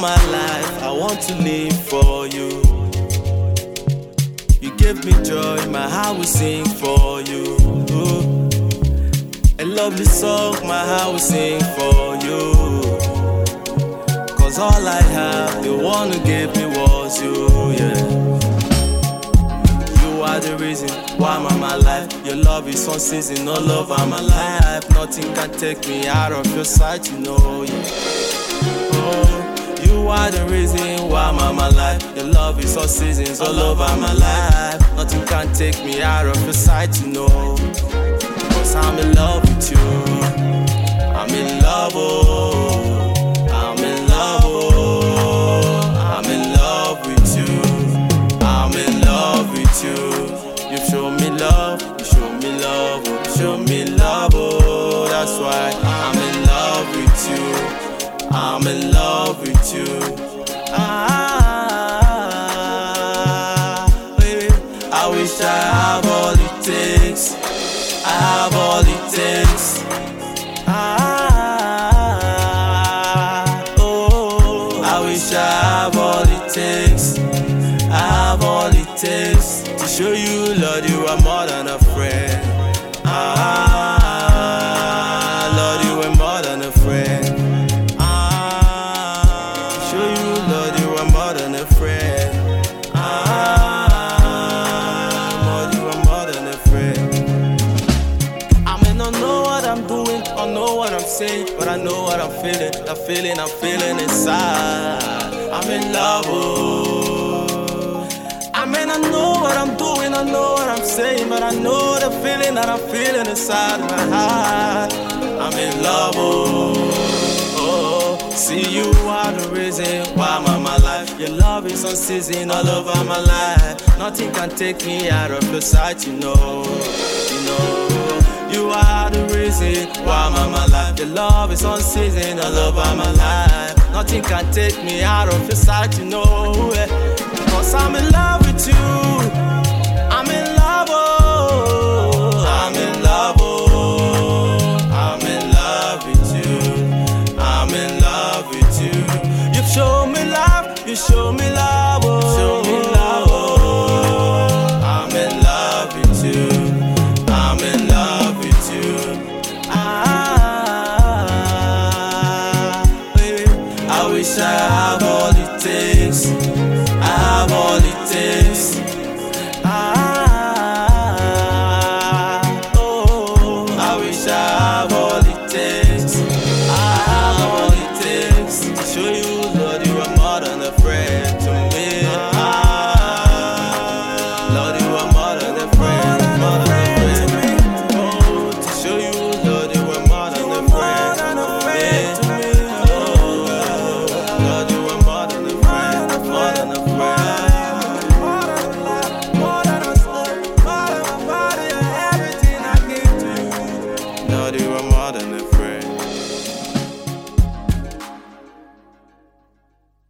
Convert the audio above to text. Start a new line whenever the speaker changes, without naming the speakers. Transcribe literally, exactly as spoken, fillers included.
my life, I want to live for you. You give me joy, my heart will sing for you. A lovely song, my heart will sing for you. Cause all I have, the one who gave me was you, yeah. You are the reason why I'm my life. Your love is on season, all over my life. Nothing can take me out of your sight, you know, yeah. Oh, you are the reason why I'm my life. Your love is on seasons, all over my life. Nothing can take me out of your sight, you know. Cause I'm in love with you. I'm in love, oh. I'm in love, oh. I'm in love with you. I'm in love with you. You show me love, you show me love, oh. You show me love, oh. That's why I'm in love with you. I'm in love with you. Ah, baby, I wish I have all it takes. I have all it takes. Ah, oh, I wish I have all it takes. I have all it takes to show you, Lord, you are more than a friend. Ah, Lord, you are more than a friend. Ah, to show you, Lord, you are more than a friend. Ah, Lord, you are more than a friend. I may not know what I'm doing or know what I'm saying, but I know what I'm feeling. The feeling I'm feeling inside. I'm in love, oh. I may not know what I'm doing, I know what I'm saying, but I know the feeling that I'm feeling inside my heart. I'm in love, oh, oh. See, you are the reason why I'm my life. Your love is on season all over my life. Nothing can take me out of your sight, you know, you know. You are the reason why I'm my life. Your love is on season all over my life. Nothing can take me out of your sight, you know, yeah. Cause I'm in love with you. I'm in love, oh. I'm in love, oh. I'm in love with you. I'm in love with you. You show me love, you show me love, oh. Show me love, oh. I'm in love with you. I'm in love with you. Ah, baby, I wish I have all it takes. I have all it takes. Ah, oh, I wish I have all it takes. I have all it takes to show you, Lord, you are more than a friend.